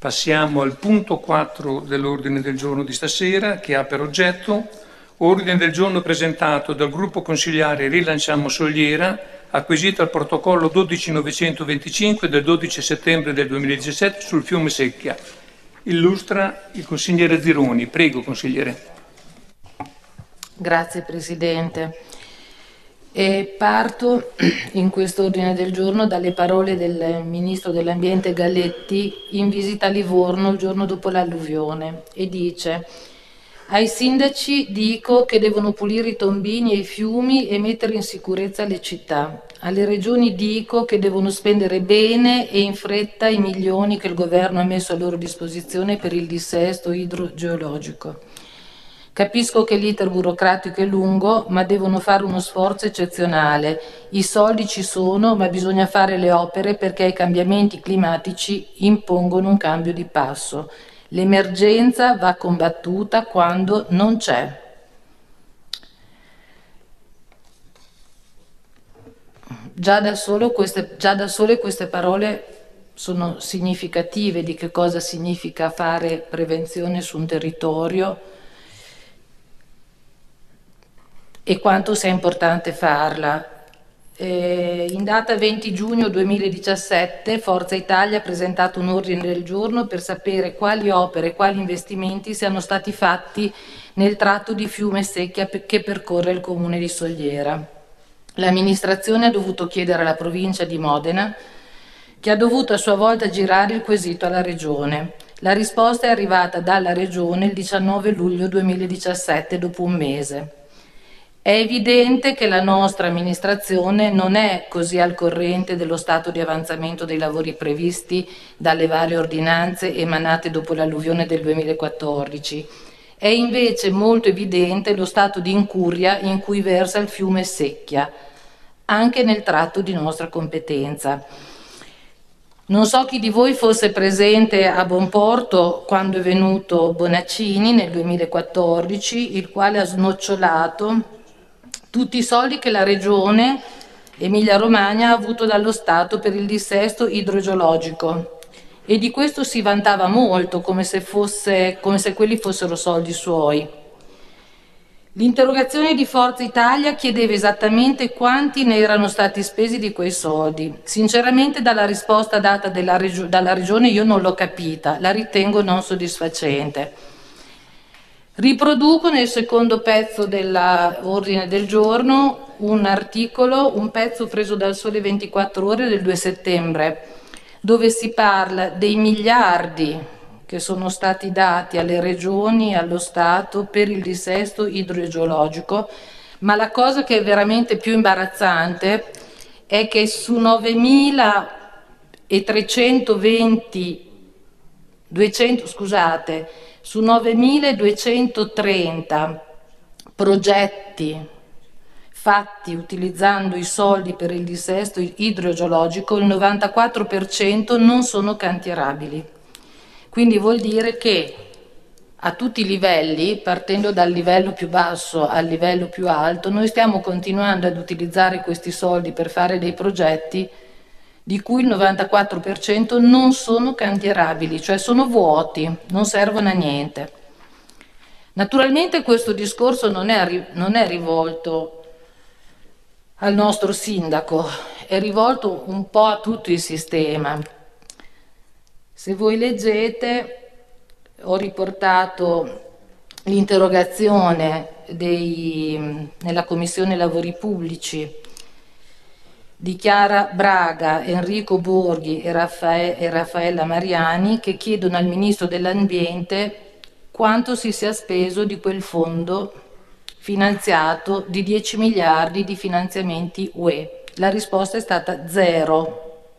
Passiamo al punto 4 dell'ordine del giorno di stasera, che ha per oggetto ordine del giorno presentato dal gruppo consigliare Rilanciamo Soliera, acquisito al protocollo 12925 del 12 settembre del 2017 sul fiume Secchia. Illustra il consigliere Zironi. Prego, consigliere. Grazie Presidente. Parto in questo ordine del giorno dalle parole del Ministro dell'Ambiente Galletti in visita a Livorno il giorno dopo l'alluvione, e dice: ai sindaci dico che devono pulire i tombini e i fiumi e mettere in sicurezza le città. Alle regioni dico che devono spendere bene e in fretta i milioni che il governo ha messo a loro disposizione per il dissesto idrogeologico. Capisco che l'iter burocratico è lungo, ma devono fare uno sforzo eccezionale. I soldi ci sono, ma bisogna fare le opere perché i cambiamenti climatici impongono un cambio di passo. L'emergenza va combattuta quando non c'è. Già da sole queste parole sono significative di che cosa significa fare prevenzione su un territorio e quanto sia importante farla. In data 20 giugno 2017 Forza Italia ha presentato un ordine del giorno per sapere quali opere e quali investimenti siano stati fatti nel tratto di fiume Secchia che percorre il comune di Soliera. L'amministrazione ha dovuto chiedere alla provincia di Modena, che ha dovuto a sua volta girare il quesito alla regione. La risposta è arrivata dalla regione il 19 luglio 2017, dopo un mese. È evidente che la nostra amministrazione non è così al corrente dello stato di avanzamento dei lavori previsti dalle varie ordinanze emanate dopo l'alluvione del 2014. È invece molto evidente lo stato di incuria in cui versa il fiume Secchia, anche nel tratto di nostra competenza. Non so chi di voi fosse presente a Bonporto quando è venuto Bonaccini nel 2014, il quale ha snocciolato tutti i soldi che la regione Emilia-Romagna ha avuto dallo Stato per il dissesto idrogeologico, e di questo si vantava molto, come se quelli fossero soldi suoi. L'interrogazione di Forza Italia chiedeva esattamente quanti ne erano stati spesi di quei soldi. Sinceramente dalla risposta data dalla regione io non l'ho capita, la ritengo non soddisfacente. Riproduco nel secondo pezzo dell'ordine del giorno un pezzo preso dal Sole 24 Ore del 2 settembre, dove si parla dei miliardi che sono stati dati alle regioni e allo Stato per il dissesto idrogeologico, ma la cosa che è veramente più imbarazzante è che su 9.230 progetti fatti utilizzando i soldi per il dissesto idrogeologico, il 94% non sono cantierabili. Quindi vuol dire che a tutti i livelli, partendo dal livello più basso al livello più alto, noi stiamo continuando ad utilizzare questi soldi per fare dei progetti di cui il 94% non sono cantierabili, cioè sono vuoti, non servono a niente. Naturalmente questo discorso non è rivolto al nostro sindaco, è rivolto un po' a tutto il sistema. Se voi leggete, ho riportato l'interrogazione nella Commissione Lavori Pubblici di Chiara Braga, Enrico Borghi e Raffaella Mariani, che chiedono al Ministro dell'Ambiente quanto si sia speso di quel fondo finanziato di 10 miliardi di finanziamenti UE. La risposta è stata 0.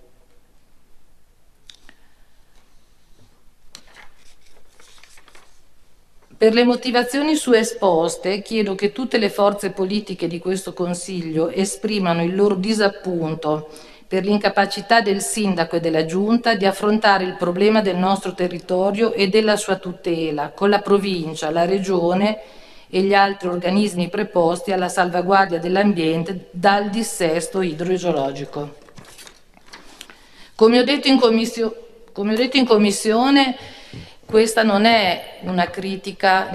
Per le motivazioni esposte, chiedo che tutte le forze politiche di questo Consiglio esprimano il loro disappunto per l'incapacità del Sindaco e della Giunta di affrontare il problema del nostro territorio e della sua tutela con la Provincia, la Regione e gli altri organismi preposti alla salvaguardia dell'ambiente dal dissesto idrogeologico. Come ho detto in come ho detto in commissione, questa non è una critica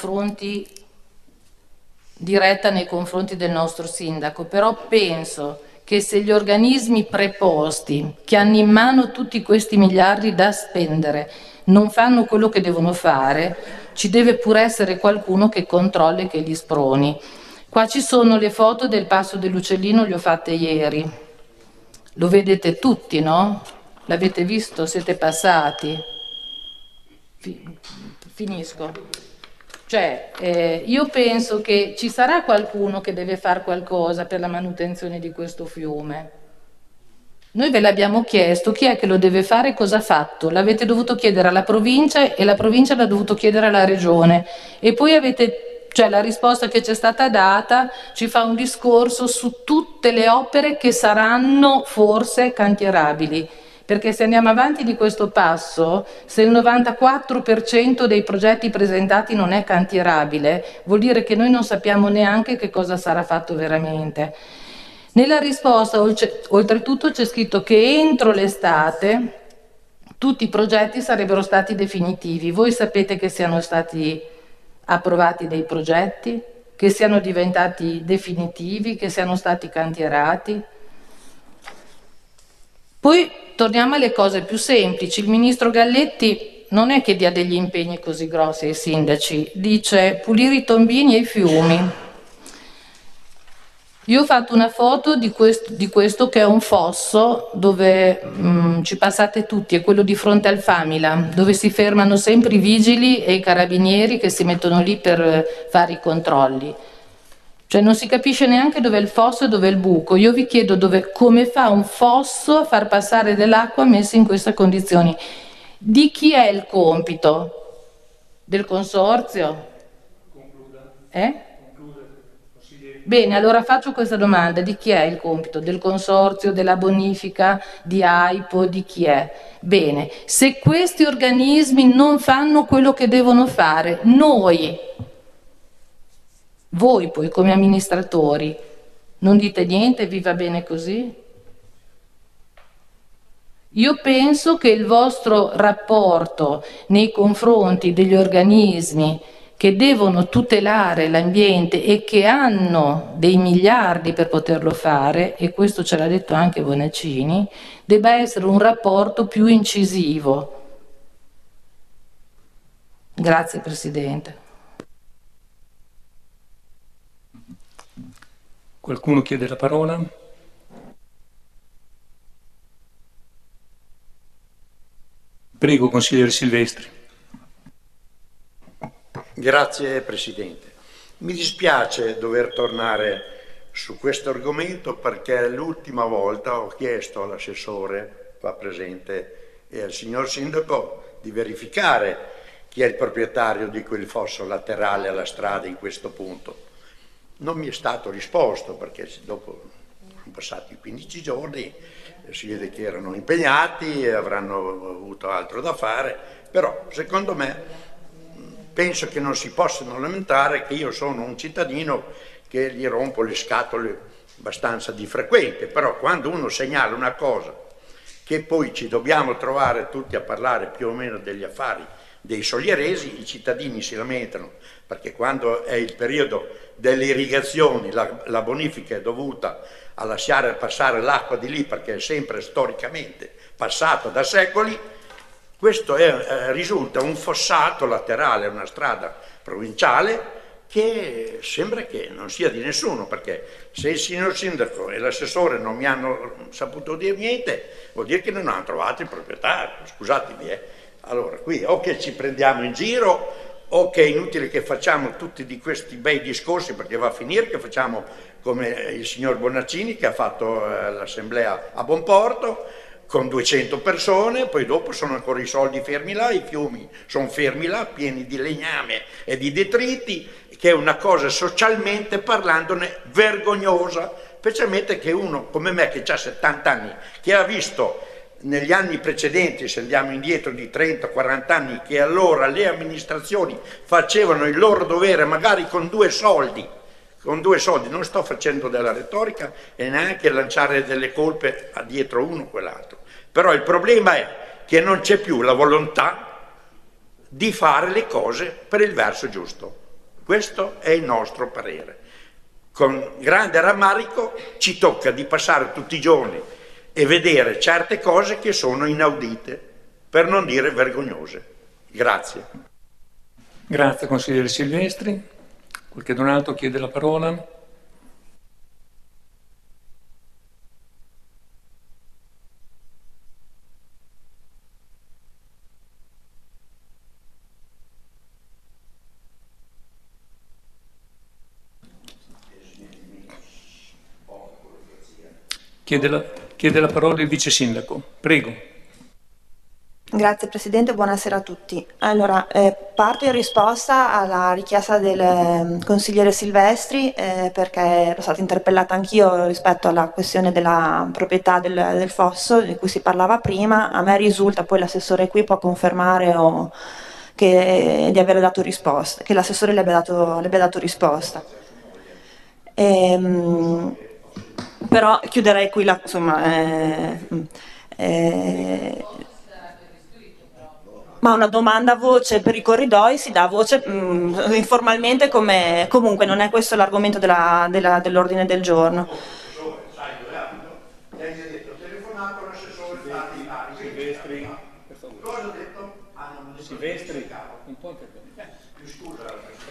diretta nei confronti del nostro sindaco, però penso che se gli organismi preposti che hanno in mano tutti questi miliardi da spendere non fanno quello che devono fare, ci deve pure essere qualcuno che controlli e che li sproni. Qua ci sono le foto del Passo dell'Uccellino, le ho fatte ieri. Lo vedete tutti, no? L'avete visto? Siete passati? Finisco. Cioè, io penso che ci sarà qualcuno che deve fare qualcosa per la manutenzione di questo fiume. Noi ve l'abbiamo chiesto, chi è che lo deve fare e cosa ha fatto? L'avete dovuto chiedere alla provincia e la provincia l'ha dovuto chiedere alla regione. E poi la risposta che ci è stata data ci fa un discorso su tutte le opere che saranno forse cantierabili. Perché se andiamo avanti di questo passo, se il 94% dei progetti presentati non è cantierabile, vuol dire che noi non sappiamo neanche che cosa sarà fatto veramente. Nella risposta, oltretutto, c'è scritto che entro l'estate tutti i progetti sarebbero stati definitivi. Voi sapete che siano stati approvati dei progetti, che siano diventati definitivi, che siano stati cantierati? Poi torniamo alle cose più semplici. Il ministro Galletti non è che dia degli impegni così grossi ai sindaci, dice pulire i tombini e i fiumi. Io ho fatto una foto di questo che è un fosso dove ci passate tutti, è quello di fronte al Famila, dove si fermano sempre i vigili e i carabinieri che si mettono lì per fare i controlli. Cioè non si capisce neanche dove è il fosso e dove è il buco. Io vi chiedo come fa un fosso a far passare dell'acqua messa in queste condizioni. Di chi è il compito? Del consorzio? Concluda. Eh? Concluda, consigliere. Bene, allora faccio questa domanda. Di chi è il compito? Del consorzio, della bonifica, di AIPO, di chi è? Bene, se questi organismi non fanno quello che devono fare, voi poi come amministratori non dite niente, vi va bene così? Io penso che il vostro rapporto nei confronti degli organismi che devono tutelare l'ambiente e che hanno dei miliardi per poterlo fare, e questo ce l'ha detto anche Bonaccini, debba essere un rapporto più incisivo. Grazie Presidente. Qualcuno chiede la parola? Prego, consigliere Silvestri. Grazie Presidente. Mi dispiace dover tornare su questo argomento perché l'ultima volta ho chiesto all'assessore qua presente e al signor Sindaco di verificare chi è il proprietario di quel fosso laterale alla strada in questo punto. Non mi è stato risposto perché dopo sono passati 15 giorni, si vede che erano impegnati e avranno avuto altro da fare, però secondo me penso che non si possano lamentare che io sono un cittadino che gli rompo le scatole abbastanza di frequente, però quando uno segnala una cosa che poi ci dobbiamo trovare tutti a parlare più o meno degli affari dei soglieresi, i cittadini si lamentano perché quando è il periodo delle irrigazioni la bonifica è dovuta a lasciare passare l'acqua di lì perché è sempre storicamente passata da secoli. Questo risulta un fossato laterale a una strada provinciale che sembra che non sia di nessuno, perché se il signor Sindaco e l'assessore non mi hanno saputo dire niente, vuol dire che non hanno trovato il proprietario, scusatemi. Allora, qui o che ci prendiamo in giro o che è inutile che facciamo tutti di questi bei discorsi, perché va a finire che facciamo come il signor Bonaccini che ha fatto l'assemblea a Bonporto, con 200 persone, poi dopo sono ancora i soldi fermi là, i fiumi sono fermi là, pieni di legname e di detriti, che è una cosa socialmente parlandone vergognosa, specialmente che uno come me che ha 70 anni, che ha visto negli anni precedenti, se andiamo indietro di 30-40 anni, che allora le amministrazioni facevano il loro dovere magari con due soldi, non sto facendo della retorica e neanche lanciare delle colpe a dietro uno o quell'altro. Però il problema è che non c'è più la volontà di fare le cose per il verso giusto. Questo è il nostro parere. Con grande rammarico ci tocca di passare tutti i giorni e vedere certe cose che sono inaudite, per non dire vergognose. Grazie. Grazie consigliere Silvestri. Qualcun altro chiede la parola? Chiede la parola il vice sindaco. Prego. Grazie Presidente, buonasera a tutti. Allora, parto in risposta alla richiesta del consigliere Silvestri perché ero stata interpellata anch'io rispetto alla questione della proprietà del fosso di cui si parlava prima. A me risulta, poi l'assessore qui può confermare di aver dato risposta, che l'assessore le abbia dato risposta. Però chiuderei qui ma una domanda a voce per i corridoi si dà a voce informalmente, comunque non è questo l'argomento dell'ordine del giorno. Lei mi ha detto, telefonato all'assessore Silvestri. Cosa ha detto? Silvestri, un po' intervenire. Scusa,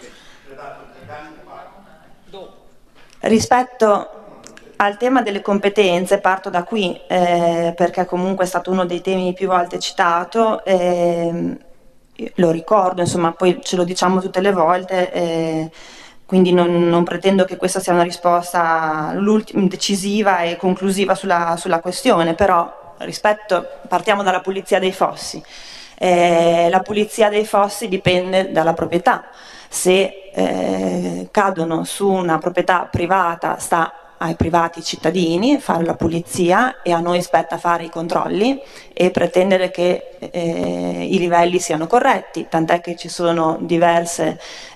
Rispetto al tema delle competenze, parto da qui perché comunque è stato uno dei temi più volte citato, lo ricordo, insomma, poi ce lo diciamo tutte le volte, quindi non pretendo che questa sia una risposta decisiva e conclusiva sulla questione, però partiamo dalla pulizia dei fossi. La pulizia dei fossi dipende dalla proprietà. Se cadono su una proprietà privata, sta ai privati cittadini fare la pulizia e a noi spetta fare i controlli e pretendere che i livelli siano corretti, tant'è che ci sono diverse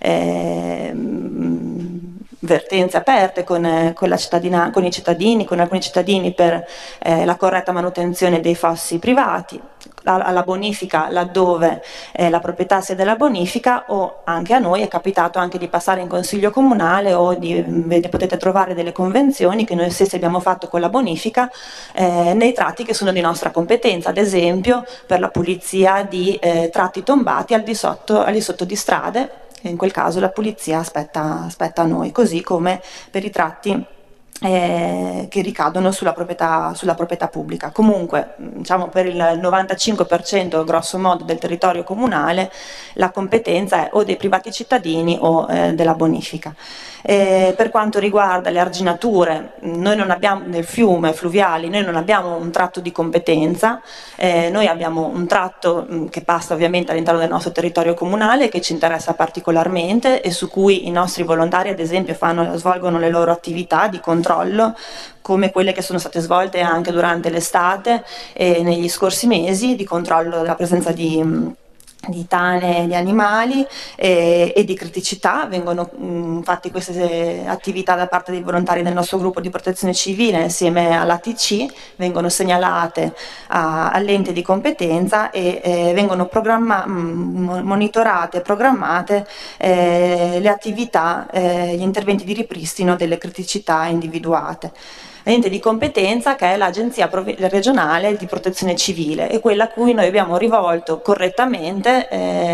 vertenze aperte con i cittadini, con alcuni cittadini per la corretta manutenzione dei fossi privati, alla bonifica laddove la proprietà sia della bonifica, o anche a noi è capitato anche di passare in consiglio comunale o potete trovare delle convenzioni che noi stessi abbiamo fatto con la bonifica nei tratti che sono di nostra competenza, ad esempio per la pulizia di tratti tombati al di sotto di strade. In quel caso la pulizia aspetta a noi, così come per i tratti che ricadono sulla proprietà pubblica. Comunque, diciamo, per il 95% grosso modo del territorio comunale la competenza è o dei privati cittadini o della bonifica. Per quanto riguarda le arginature, noi non abbiamo nel fiume fluviali, noi non abbiamo un tratto di competenza, noi abbiamo un tratto che passa ovviamente all'interno del nostro territorio comunale, che ci interessa particolarmente e su cui i nostri volontari ad esempio svolgono le loro attività di controllo, come quelle che sono state svolte anche durante l'estate e negli scorsi mesi, di controllo della presenza di tane di animali e di criticità. Vengono fatte queste attività da parte dei volontari del nostro gruppo di protezione civile insieme all'ATC, vengono segnalate all'ente di competenza e vengono monitorate e programmate le attività, gli interventi di ripristino delle criticità individuate. L'ente di competenza, che è l'Agenzia regionale di protezione civile, è quella a cui noi abbiamo rivolto correttamente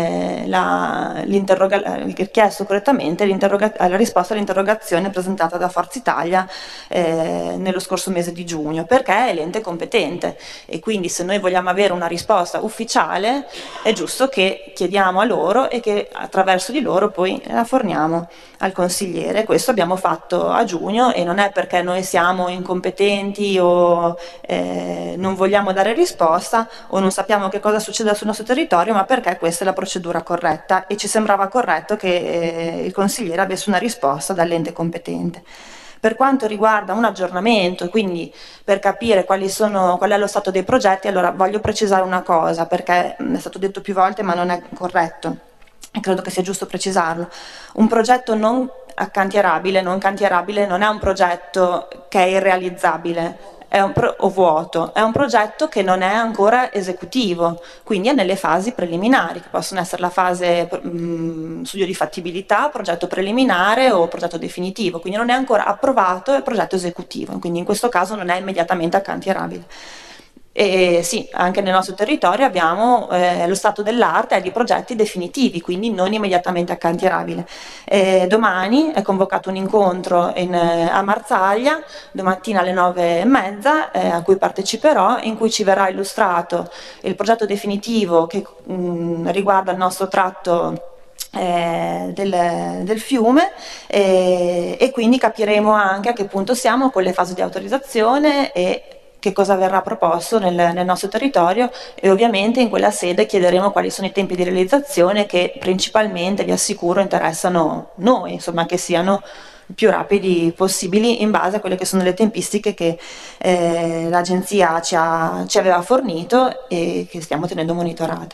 chiesto correttamente la risposta all'interrogazione presentata da Forza Italia nello scorso mese di giugno, perché è l'ente competente e quindi se noi vogliamo avere una risposta ufficiale è giusto che chiediamo a loro e che attraverso di loro poi la forniamo al consigliere. Questo abbiamo fatto a giugno e non è perché noi siamo incompetenti o non vogliamo dare risposta o non sappiamo che cosa succede sul nostro territorio, ma perché questa è la procedura corretta e ci sembrava corretto che il consigliere avesse una risposta dall'ente competente. Per quanto riguarda un aggiornamento, quindi per capire qual è lo stato dei progetti, allora voglio precisare una cosa, perché è stato detto più volte ma non è corretto e credo che sia giusto precisarlo. Un progetto non cantierabile non è un progetto che è irrealizzabile, o vuoto, è un progetto che non è ancora esecutivo, quindi è nelle fasi preliminari, che possono essere la fase studio di fattibilità, progetto preliminare o progetto definitivo, quindi non è ancora approvato il progetto esecutivo, quindi in questo caso non è immediatamente accantierabile. E sì, anche nel nostro territorio abbiamo lo stato dell'arte di progetti definitivi, quindi non immediatamente accantierabile. Domani è convocato un incontro a Marzaglia, domattina alle 9:30, a cui parteciperò, in cui ci verrà illustrato il progetto definitivo che riguarda il nostro tratto del fiume, e quindi capiremo anche a che punto siamo con le fasi di autorizzazione e che cosa verrà proposto nel nostro territorio, e ovviamente in quella sede chiederemo quali sono i tempi di realizzazione che principalmente, vi assicuro, interessano noi, insomma, che siano il più rapidi possibili in base a quelle che sono le tempistiche che l'agenzia ci aveva fornito e che stiamo tenendo monitorate.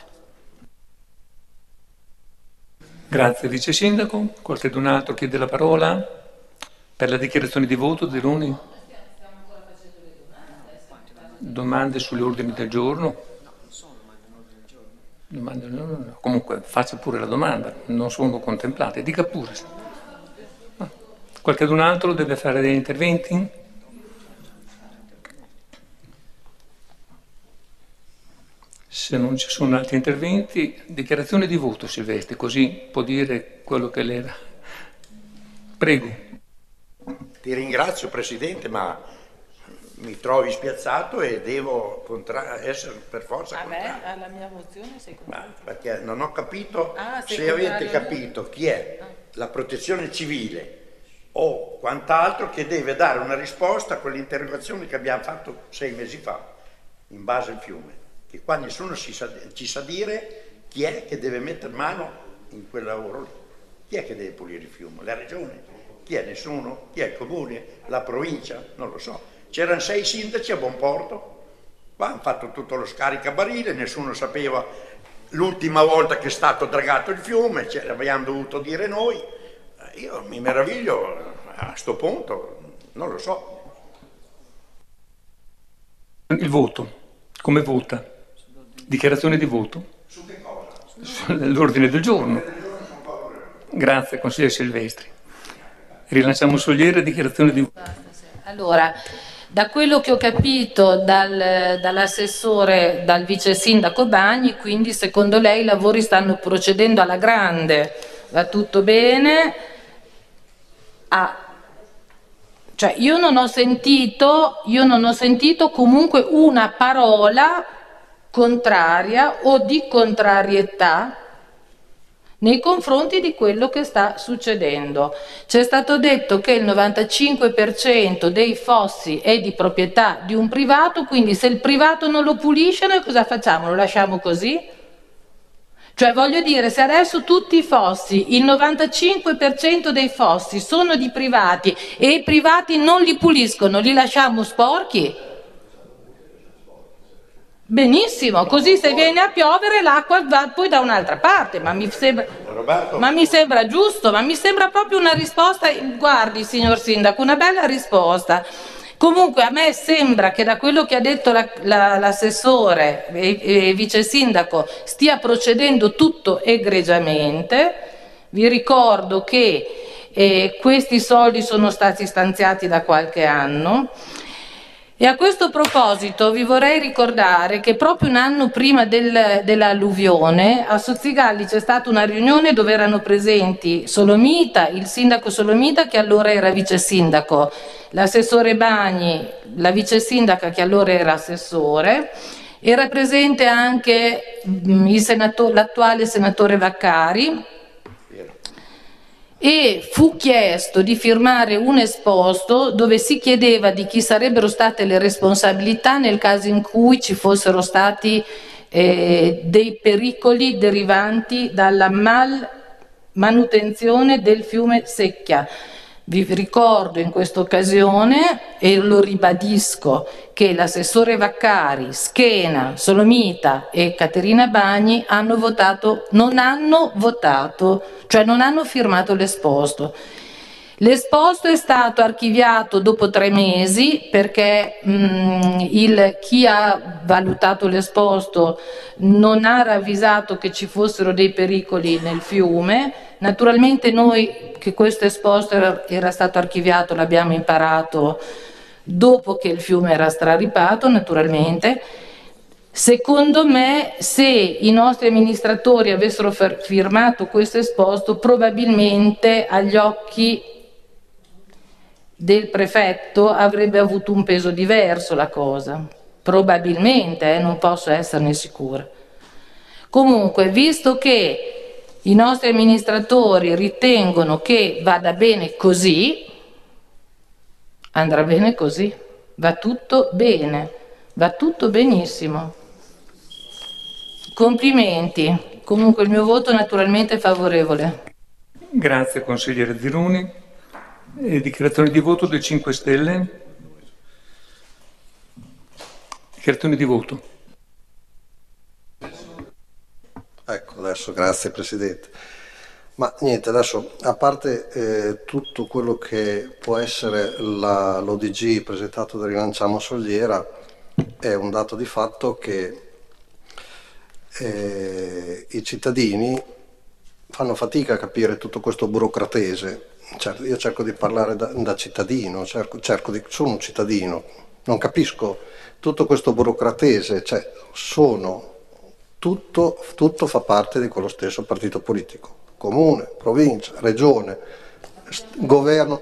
Grazie Vice Sindaco. Qualcun altro chiede la parola per la dichiarazione di voto di Runi? Domande sugli ordini del giorno? Domande, no. Comunque faccia pure la domanda, non sono contemplate, dica pure. Qualcun altro deve fare degli interventi? Se non ci sono altri interventi, dichiarazione di voto, Silvestri, così può dire quello che l'era. Prego. Ti ringrazio Presidente, ma mi trovi spiazzato e devo essere per forza contrario. Alla mia mozione sei contrario? Perché non ho capito se avete capito chi è la protezione civile o quant'altro che deve dare una risposta a quell'interrogazione che abbiamo fatto 6 mesi fa in base al fiume, che qua nessuno ci sa dire chi è che deve mettere mano in quel lavoro lì. Chi è che deve pulire il fiume? La regione? Chi è? Nessuno? Chi è? Il comune? La provincia? Non lo so. C'erano 6 sindaci a Buonporto, qua hanno fatto tutto lo scaricabarile, nessuno sapeva l'ultima volta che è stato dragato il fiume, ce l'abbiamo dovuto dire noi. Io mi meraviglio a sto punto, non lo so. Il voto, come vota? Dichiarazione di voto? Su che cosa? Sull'ordine del giorno. Grazie, consigliere Silvestri. Rilanciamo Soliera, dichiarazione di voto. Allora, da quello che ho capito dall'assessore, dal vice sindaco Bagni, quindi secondo lei i lavori stanno procedendo alla grande, va tutto bene? Cioè io non ho sentito comunque una parola contraria o di contrarietà nei confronti di quello che sta succedendo. C'è stato detto che il 95% dei fossi è di proprietà di un privato, quindi se il privato non lo pulisce noi cosa facciamo? Lo lasciamo così? Cioè voglio dire, se adesso tutti i fossi, il 95% dei fossi sono di privati e i privati non li puliscono, li lasciamo sporchi? Benissimo, così se viene a piovere l'acqua va poi da un'altra parte, ma mi sembra giusto, ma mi sembra proprio una risposta, guardi signor Sindaco, una bella risposta. Comunque a me sembra che da quello che ha detto l'assessore e vice sindaco stia procedendo tutto egregiamente. Vi ricordo che questi soldi sono stati stanziati da qualche anno. E a questo proposito vi vorrei ricordare che proprio un anno prima dell'alluvione a Sozzigalli c'è stata una riunione dove erano presenti Solomita, il sindaco Solomita che allora era vice sindaco, l'assessore Bagni, la vice sindaca che allora era assessore, era presente anche l'attuale senatore Vaccari, e fu chiesto di firmare un esposto dove si chiedeva di chi sarebbero state le responsabilità nel caso in cui ci fossero stati dei pericoli derivanti dalla manutenzione del fiume Secchia. Vi ricordo in questa occasione, e lo ribadisco, che l'assessore Vaccari, Schena, Solomita e Caterina Bagni non hanno votato, cioè non hanno firmato l'esposto. L'esposto è stato archiviato dopo 3 mesi perché chi ha valutato l'esposto non ha ravvisato che ci fossero dei pericoli nel fiume. Naturalmente noi che questo esposto era stato archiviato l'abbiamo imparato dopo che il fiume era straripato, naturalmente. Secondo me, se i nostri amministratori avessero firmato questo esposto, probabilmente agli occhi del prefetto avrebbe avuto un peso diverso la cosa. Probabilmente, non posso esserne sicura. Comunque, visto che i nostri amministratori ritengono che vada bene così, andrà bene così, va tutto bene, va tutto benissimo. Complimenti. Comunque il mio voto naturalmente è favorevole. Grazie consigliere Ziruni. Dichiarazione di voto dei 5 Stelle. Dichiarazione di voto. Ecco, adesso grazie Presidente. Ma niente, adesso a parte tutto quello che può essere l'ODG presentato da Rilanciamo Soliera, è un dato di fatto che i cittadini fanno fatica a capire tutto questo burocratese. Io cerco di parlare da cittadino, sono un cittadino, non capisco tutto questo burocratese, cioè tutto fa parte di quello stesso partito politico, comune, provincia, regione, governo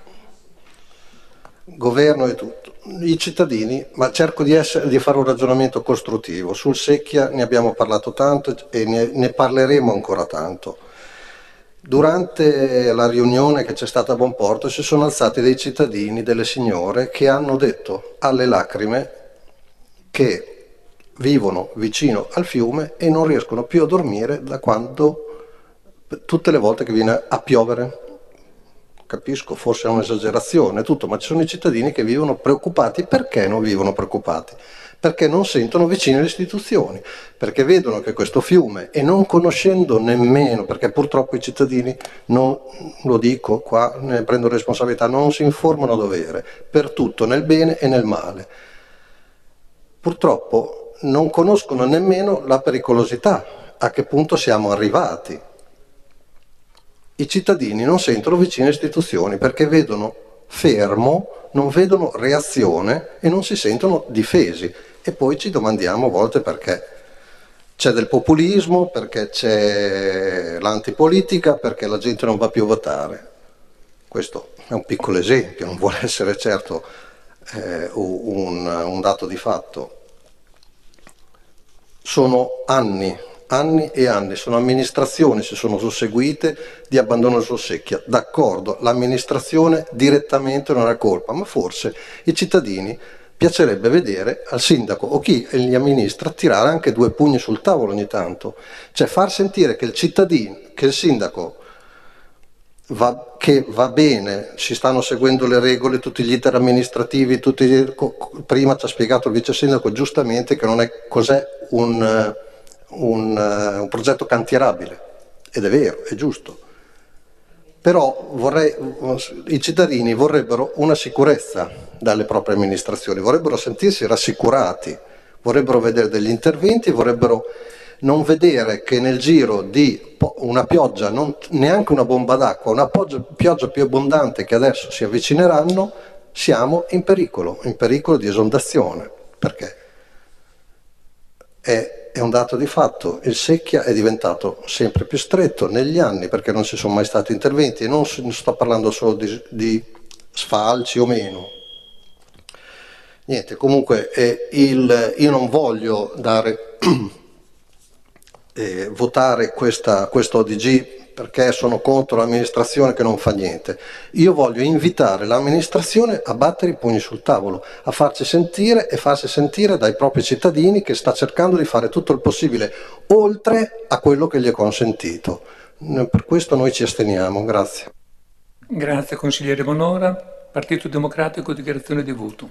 e tutto. I cittadini, ma cerco di fare un ragionamento costruttivo, sul Secchia ne abbiamo parlato tanto e ne parleremo ancora tanto. Durante la riunione che c'è stata a Buonporto si sono alzati dei cittadini, delle signore, che hanno detto alle lacrime che vivono vicino al fiume e non riescono più a dormire da quando, tutte le volte che viene a piovere. Capisco, forse è un'esagerazione, tutto, ma ci sono i cittadini che vivono preoccupati. Perché non vivono preoccupati? Perché non sentono vicine le istituzioni, perché vedono che questo fiume, e non conoscendo nemmeno, perché purtroppo i cittadini, non lo dico qua, ne prendo responsabilità, non si informano a dovere, per tutto, nel bene e nel male. Purtroppo non conoscono nemmeno la pericolosità, a che punto siamo arrivati. I cittadini non sentono vicine istituzioni perché vedono fermo, non vedono reazione e non si sentono difesi. E poi ci domandiamo a volte perché c'è del populismo, perché c'è l'antipolitica, perché la gente non va più a votare. Questo è un piccolo esempio, non vuole essere certo un dato di fatto. Sono anni e anni, sono amministrazioni, si sono susseguite di abbandono sul Secchia. D'accordo, l'amministrazione direttamente non ha colpa, ma forse i cittadini piacerebbe vedere al sindaco o chi li amministra tirare anche 2 pugni sul tavolo ogni tanto, cioè far sentire che il cittadino, che il sindaco che va bene, si stanno seguendo le regole, tutti gli iter amministrativi, prima ci ha spiegato il vice sindaco giustamente che non è cos'è un progetto cantierabile, ed è vero, è giusto. Però i cittadini vorrebbero una sicurezza dalle proprie amministrazioni, vorrebbero sentirsi rassicurati, vorrebbero vedere degli interventi, vorrebbero non vedere che nel giro di una pioggia, neanche una bomba d'acqua, una pioggia più abbondante che adesso si avvicineranno, siamo in pericolo di esondazione, perché è un dato di fatto, il Secchia è diventato sempre più stretto negli anni perché non ci sono mai stati interventi, e non sto parlando solo di sfalci o meno. Niente, comunque io non voglio votare questo ODG perché sono contro l'amministrazione che non fa niente. Io voglio invitare l'amministrazione a battere i pugni sul tavolo, a farsi sentire e farsi sentire dai propri cittadini, che sta cercando di fare tutto il possibile oltre a quello che gli è consentito. Per questo noi ci asteniamo. Grazie. Grazie consigliere Bonora. Partito Democratico, dichiarazione di voto.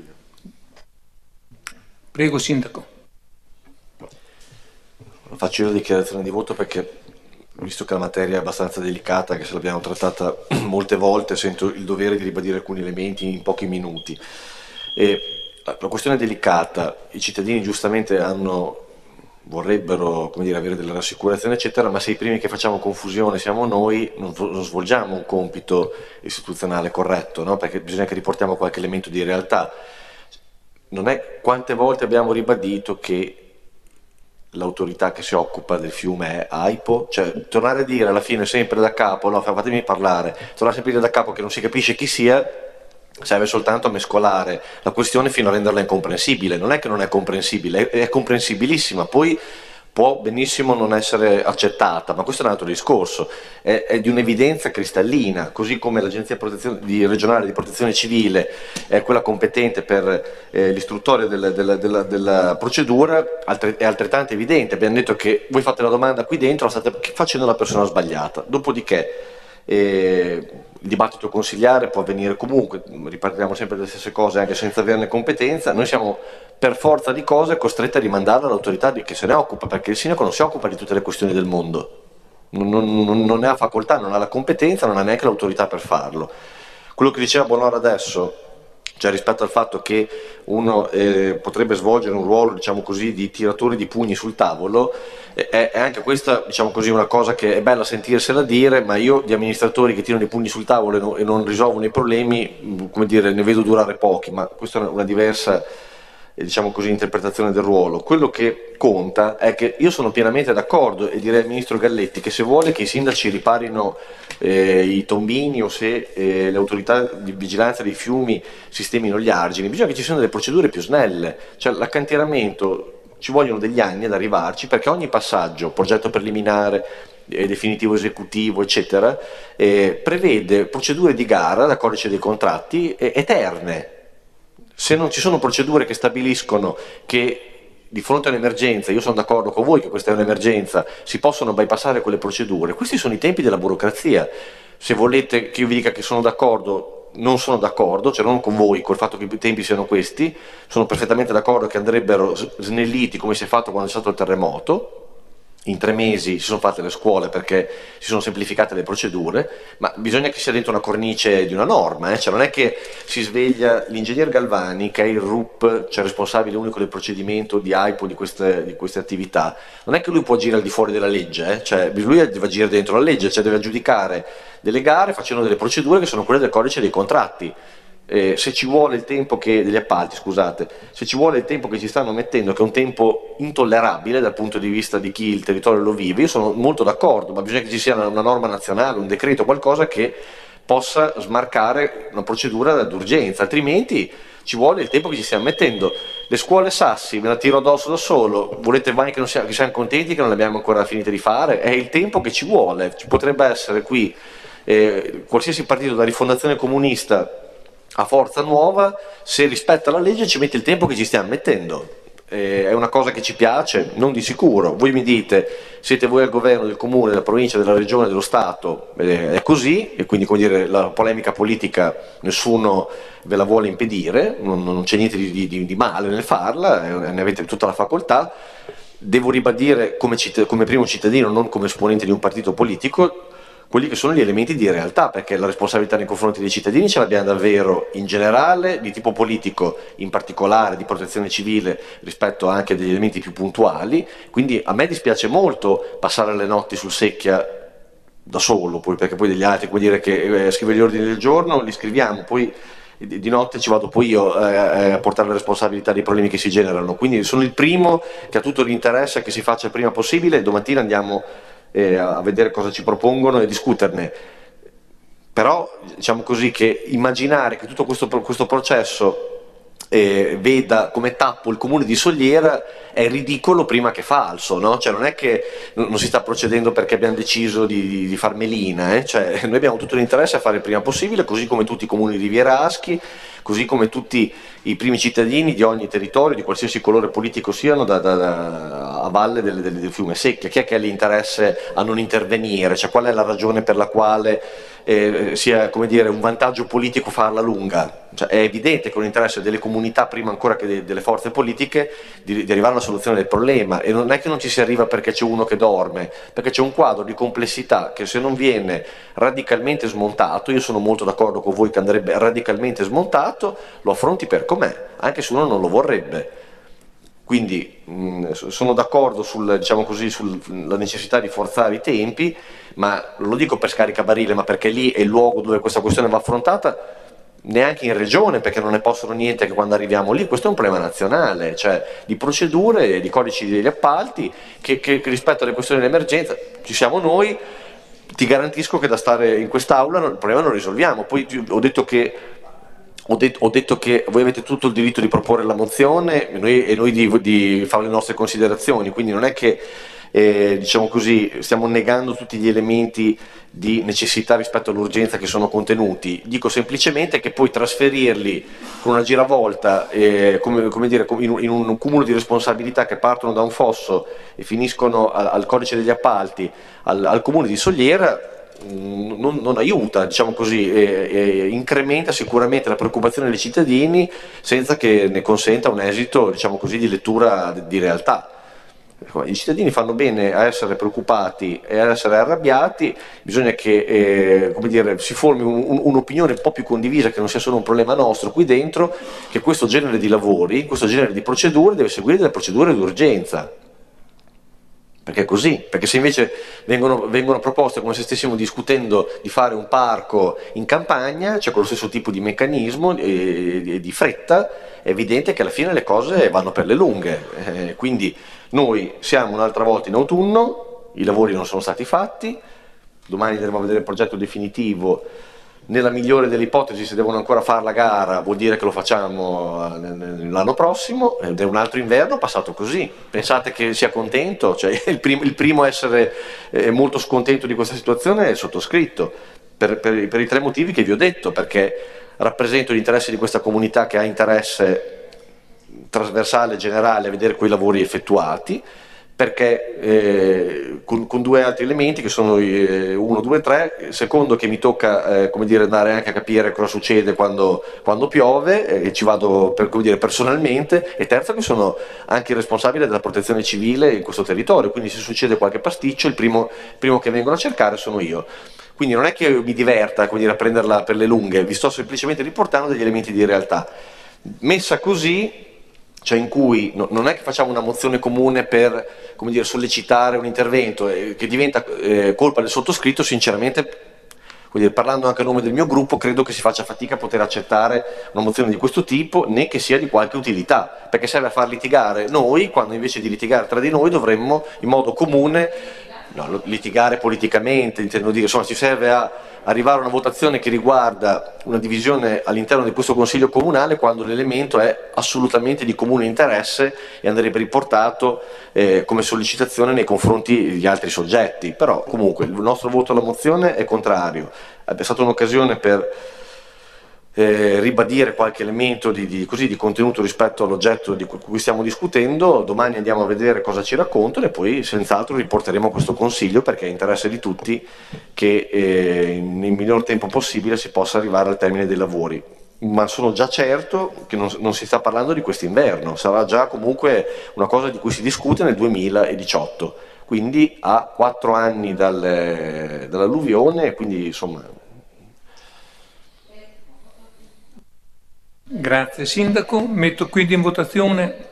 Prego sindaco. Faccio io la dichiarazione di voto perché visto che la materia è abbastanza delicata, che se l'abbiamo trattata molte volte, sento il dovere di ribadire alcuni elementi in pochi minuti. La questione è delicata, i cittadini giustamente vorrebbero, come dire, avere delle rassicurazioni eccetera, ma se i primi che facciamo confusione siamo noi, non svolgiamo un compito istituzionale corretto, no? Perché bisogna che riportiamo qualche elemento di realtà. Non è quante volte abbiamo ribadito che l'autorità che si occupa del fiume è AIPO, cioè tornare a dire alla fine sempre da capo, no, fatemi parlare, tornare sempre a dire da capo che non si capisce chi sia, serve soltanto a mescolare la questione fino a renderla incomprensibile. Non è che non è comprensibile, è comprensibilissima, poi può benissimo non essere accettata, ma questo è un altro discorso, è di un'evidenza cristallina, così come l'Agenzia regionale di protezione civile è quella competente per l'istruttoria della procedura, è altrettanto evidente. Abbiamo detto che voi fate la domanda qui dentro, la state facendo la persona sbagliata, dopodiché il dibattito consiliare può avvenire comunque, riparliamo sempre delle stesse cose anche senza averne competenza, noi siamo per forza di cose costretti a rimandarlo all'autorità che se ne occupa, perché il sindaco non si occupa di tutte le questioni del mondo, non ne ha facoltà, non ha la competenza, non ha neanche l'autorità per farlo. Quello che diceva Bonora adesso, cioè rispetto al fatto che uno potrebbe svolgere un ruolo, diciamo così, di tiratore di pugni sul tavolo, è anche questa, diciamo così, una cosa che è bella sentirsela dire, ma io di amministratori che tirano i pugni sul tavolo e non risolvono i problemi, come dire, ne vedo durare pochi, ma questa è una diversa, diciamo così, interpretazione del ruolo. Quello che conta è che io sono pienamente d'accordo, e direi al ministro Galletti che se vuole che i sindaci riparino i tombini o se le autorità di vigilanza dei fiumi sistemino gli argini, bisogna che ci siano delle procedure più snelle, cioè l'accantieramento ci vogliono degli anni ad arrivarci, perché ogni passaggio, progetto preliminare, definitivo esecutivo eccetera, prevede procedure di gara da codice dei contratti eterne. Se non ci sono procedure che stabiliscono che di fronte a un'emergenza, io sono d'accordo con voi che questa è un'emergenza, si possono bypassare quelle procedure, questi sono i tempi della burocrazia. Se volete che io vi dica che sono d'accordo, non sono d'accordo, cioè non con voi col fatto che i tempi siano questi, sono perfettamente d'accordo che andrebbero snelliti come si è fatto quando c'è stato il terremoto. In 3 mesi si sono fatte le scuole perché si sono semplificate le procedure, ma bisogna che sia dentro una cornice di una norma, cioè non è che si sveglia l'ingegner Galvani, che è il RUP, cioè responsabile unico del procedimento di AIPO di queste attività, non è che lui può agire al di fuori della legge, cioè lui deve agire dentro la legge, cioè deve aggiudicare delle gare facendo delle procedure che sono quelle del codice dei contratti. Se ci vuole il tempo degli appalti, scusate, se ci vuole il tempo che ci stanno mettendo, che è un tempo intollerabile dal punto di vista di chi il territorio lo vive, io sono molto d'accordo, ma bisogna che ci sia una norma nazionale, un decreto, qualcosa che possa smarcare una procedura d'urgenza, altrimenti ci vuole il tempo che ci stiamo mettendo. Le scuole Sassi, me la tiro addosso da solo, volete mai che siamo contenti che non le abbiamo ancora finite di fare? È il tempo che ci vuole, ci potrebbe essere qui qualsiasi partito da Rifondazione Comunista a Forza Nuova, se rispetta la legge ci mette il tempo che ci stiamo mettendo. È una cosa che ci piace? Non di sicuro. Voi mi dite, siete voi al governo del comune, della provincia, della regione, dello Stato, è così, e quindi, come dire, la polemica politica nessuno ve la vuole impedire, non c'è niente di male nel farla, ne avete tutta la facoltà. Devo ribadire come primo cittadino, non come esponente di un partito politico, quelli che sono gli elementi di realtà, perché la responsabilità nei confronti dei cittadini ce l'abbiamo davvero in generale, di tipo politico in particolare, di protezione civile rispetto anche a degli elementi più puntuali, quindi a me dispiace molto passare le notti sul Secchia da solo, perché poi degli altri, come dire, che scrive gli ordini del giorno, li scriviamo, poi di notte ci vado poi io a portare la responsabilità dei problemi che si generano, quindi sono il primo che ha tutto l'interesse che si faccia il prima possibile, e domattina andiamo a vedere cosa ci propongono e discuterne. Però diciamo così che immaginare che tutto questo processo veda come tappo il comune di Soliera è ridicolo prima che falso, no? Cioè non è che non si sta procedendo perché abbiamo deciso di far melina, cioè noi abbiamo tutto l'interesse a fare il prima possibile, così come tutti i comuni rivieraschi, così come tutti i primi cittadini di ogni territorio, di qualsiasi colore politico siano, a valle del fiume Secchia. Chi è che ha l'interesse a non intervenire? Cioè, qual è la ragione per la quale sia, come dire, un vantaggio politico farla lunga? Cioè, è evidente che è un interesse delle comunità, prima ancora che delle forze politiche, di arrivare a una soluzione del problema, e non è che non ci si arriva perché c'è uno che dorme, perché c'è un quadro di complessità che, se non viene radicalmente smontato, io sono molto d'accordo con voi che andrebbe radicalmente smontato, lo affronti per com'è, anche se uno non lo vorrebbe. Quindi sono d'accordo sulla necessità di forzare i tempi, ma non lo dico per scaricabarile, ma perché lì è il luogo dove questa questione va affrontata, neanche in regione, perché non ne possono niente che quando arriviamo lì. Questo è un problema nazionale, cioè di procedure, di codici degli appalti, che rispetto alle questioni dell'emergenza ci siamo noi. Ti garantisco che da stare in quest'aula il problema non lo risolviamo. Poi ho detto che voi avete tutto il diritto di proporre la mozione e noi di fare le nostre considerazioni, quindi non è che diciamo così, stiamo negando tutti gli elementi di necessità rispetto all'urgenza che sono contenuti. Dico semplicemente che poi trasferirli con una giravolta come dire, in un cumulo di responsabilità che partono da un fosso e finiscono al codice degli appalti, al comune di Sogliera, non aiuta, diciamo così, incrementa sicuramente la preoccupazione dei cittadini senza che ne consenta un esito, diciamo così, di lettura di realtà. I cittadini fanno bene a essere preoccupati e a essere arrabbiati, bisogna che come dire, si formi un'opinione un po' più condivisa, che non sia solo un problema nostro qui dentro, che questo genere di lavori, questo genere di procedure deve seguire delle procedure d'urgenza. Perché è così, perché se invece vengono proposte come se stessimo discutendo di fare un parco in campagna, cioè con lo stesso tipo di meccanismo e di fretta, è evidente che alla fine le cose vanno per le lunghe. Quindi noi siamo un'altra volta in autunno, i lavori non sono stati fatti, domani andremo a vedere il progetto definitivo. Nella migliore delle ipotesi, se devono ancora fare la gara, vuol dire che lo facciamo l'anno prossimo, ed è un altro inverno passato così. Pensate che sia contento? Cioè, il primo a essere molto scontento di questa situazione è il sottoscritto, per i tre motivi che vi ho detto, perché rappresento l'interesse di questa comunità che ha interesse trasversale, generale, a vedere quei lavori effettuati, perché con due altri elementi che sono 1, 2, 3, secondo che mi tocca come dire, andare anche a capire cosa succede quando piove, e ci vado come dire, personalmente, e terzo che sono anche il responsabile della protezione civile in questo territorio, quindi se succede qualche pasticcio il primo che vengono a cercare sono io. Quindi non è che mi diverta come dire, a prenderla per le lunghe, vi sto semplicemente riportando degli elementi di realtà. Messa così, cioè in cui non è che facciamo una mozione comune per come dire, sollecitare un intervento che diventa colpa del sottoscritto, sinceramente, parlando anche a nome del mio gruppo, credo che si faccia fatica a poter accettare una mozione di questo tipo, né che sia di qualche utilità, perché serve a far litigare noi, quando invece di litigare tra di noi dovremmo in modo comune litigare politicamente, intendo dire, insomma ci serve a arrivare a una votazione che riguarda una divisione all'interno di questo Consiglio Comunale, quando l'elemento è assolutamente di comune interesse e andrebbe riportato come sollecitazione nei confronti degli altri soggetti. Però comunque il nostro voto alla mozione è contrario. È stata un'occasione per ribadire qualche elemento di contenuto rispetto all'oggetto di cui stiamo discutendo. Domani andiamo a vedere cosa ci raccontano e poi senz'altro riporteremo a questo Consiglio, perché è interesse di tutti che nel minor tempo possibile si possa arrivare al termine dei lavori. Ma sono già certo che non si sta parlando di quest'inverno, sarà già comunque una cosa di cui si discute nel 2018, quindi a 4 anni dall'alluvione, quindi insomma. Grazie Sindaco, metto quindi in votazione.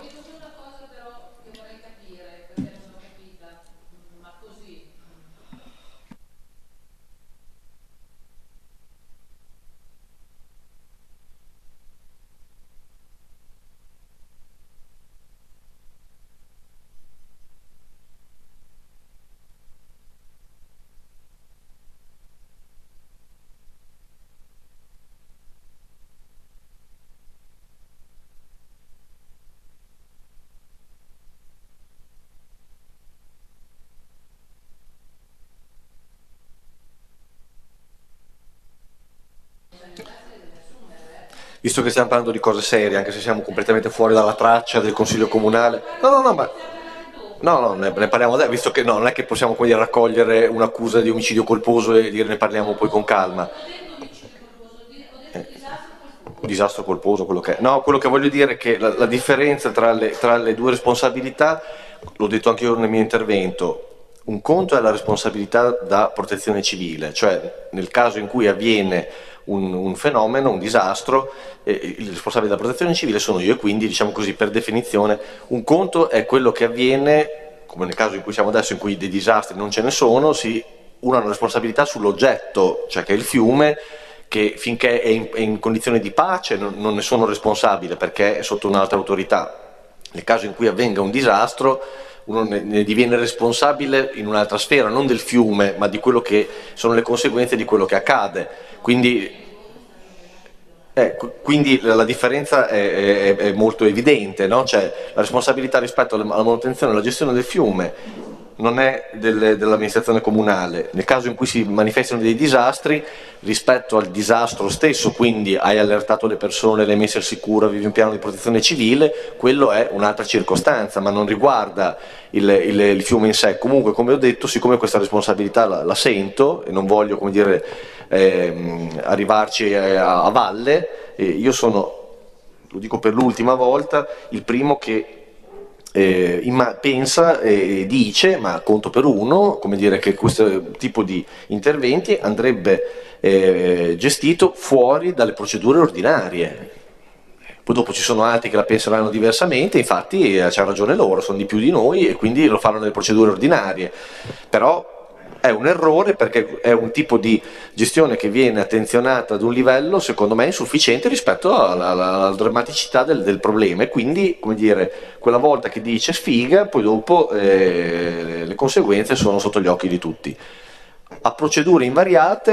Visto che stiamo parlando di cose serie, anche se siamo completamente fuori dalla traccia del Consiglio Comunale. No, ne parliamo adesso, visto che non è che possiamo quindi raccogliere un'accusa di omicidio colposo e dire ne parliamo poi con calma. Disastro colposo, quello che è. No, quello che voglio dire è che la differenza tra le due responsabilità, l'ho detto anche io nel mio intervento, un conto è la responsabilità da protezione civile, cioè nel caso in cui avviene un fenomeno, un disastro, il responsabile della protezione civile sono io e quindi, diciamo così, per definizione, un conto è quello che avviene, come nel caso in cui siamo adesso, in cui dei disastri non ce ne sono, uno ha una responsabilità sull'oggetto, cioè che è il fiume, che finché è in condizione di pace non ne sono responsabile perché è sotto un'altra autorità. Nel caso in cui avvenga un disastro, uno ne diviene responsabile in un'altra sfera, non del fiume, ma di quello che sono le conseguenze di quello che accade. Quindi la differenza è molto evidente, no? Cioè, la responsabilità rispetto alla manutenzione e alla gestione del fiume non è dell'amministrazione comunale. Nel caso in cui si manifestano dei disastri, rispetto al disastro stesso, quindi hai allertato le persone, le hai messe al sicuro, avevi un piano di protezione civile, quello è un'altra circostanza, ma non riguarda il fiume in sé. Comunque, come ho detto, siccome questa responsabilità la sento e non voglio, come dire, arrivarci a valle, io sono, lo dico per l'ultima volta, il primo che pensa e dice, ma conto per uno, come dire, che questo tipo di interventi andrebbe gestito fuori dalle procedure ordinarie. Poi dopo ci sono altri che la penseranno diversamente, infatti c'ha ragione loro, sono di più di noi e quindi lo fanno nelle procedure ordinarie, però è un errore perché è un tipo di gestione che viene attenzionata ad un livello secondo me insufficiente rispetto alla drammaticità del problema, e quindi, come dire, quella volta che dice sfiga, poi dopo le conseguenze sono sotto gli occhi di tutti. A procedure invariate,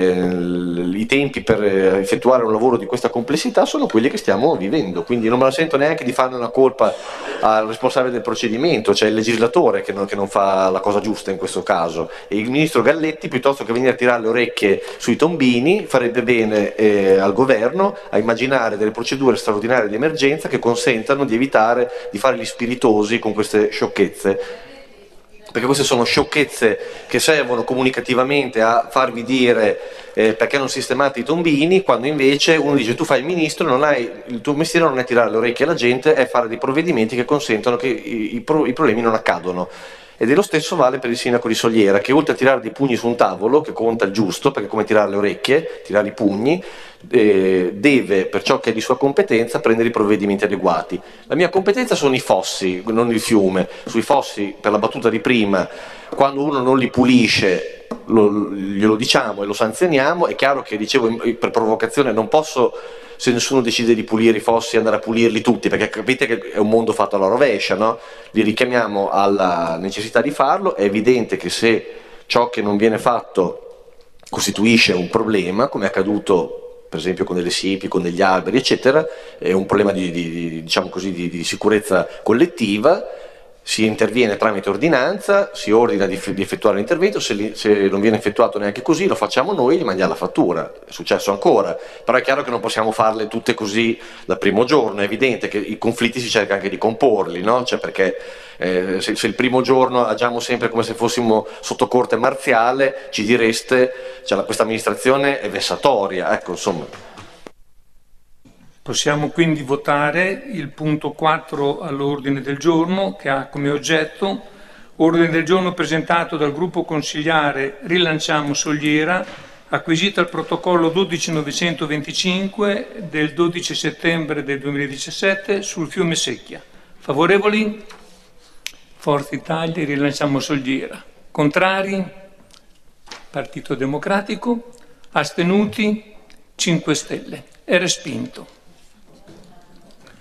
i tempi per effettuare un lavoro di questa complessità sono quelli che stiamo vivendo, quindi non me la sento neanche di fare una colpa al responsabile del procedimento, cioè il legislatore che non fa la cosa giusta in questo caso, e il ministro Galletti, piuttosto che venire a tirare le orecchie sui tombini, farebbe bene al governo a immaginare delle procedure straordinarie di emergenza che consentano di evitare di fare gli spiritosi con queste sciocchezze, perché queste sono sciocchezze che servono comunicativamente a farvi dire perché non sistemate i tombini, quando invece uno dice tu fai il ministro, il tuo mestiere non è tirare le orecchie alla gente, è fare dei provvedimenti che consentono che i problemi non accadono. Ed è lo stesso vale per il sindaco di Soliera, che oltre a tirare dei pugni su un tavolo, che conta il giusto, perché come tirare le orecchie, tirare i pugni, deve, per ciò che è di sua competenza, prendere i provvedimenti adeguati. La mia competenza sono i fossi, non il fiume. Sui fossi, per la battuta di prima, quando uno non li pulisce, glielo diciamo e lo sanzioniamo. È chiaro che, dicevo, per provocazione non posso, se nessuno decide di pulire i fossi, andare a pulirli tutti, perché capite che è un mondo fatto alla rovescia, no? Li richiamiamo alla necessità di farlo. È evidente che se ciò che non viene fatto costituisce un problema, come è accaduto per esempio con delle siepi, con degli alberi, eccetera, è un problema diciamo così, di sicurezza collettiva, si interviene tramite ordinanza, si ordina di effettuare l'intervento, se non viene effettuato neanche così lo facciamo noi e gli mandiamo la fattura. È successo ancora, però è chiaro che non possiamo farle tutte così dal primo giorno, è evidente che i conflitti si cerca anche di comporli, no? Cioè perché se il primo giorno agiamo sempre come se fossimo sotto corte marziale, ci direste, cioè, questa amministrazione è vessatoria, ecco, insomma. Possiamo quindi votare il punto 4 all'ordine del giorno, che ha come oggetto ordine del giorno presentato dal gruppo consigliare Rilanciamo Soliera, acquisito al protocollo 12925 del 12 settembre del 2017 sul fiume Secchia. Favorevoli? Forza Italia, Rilanciamo Soliera. Contrari? Partito Democratico. Astenuti? 5 Stelle. È respinto.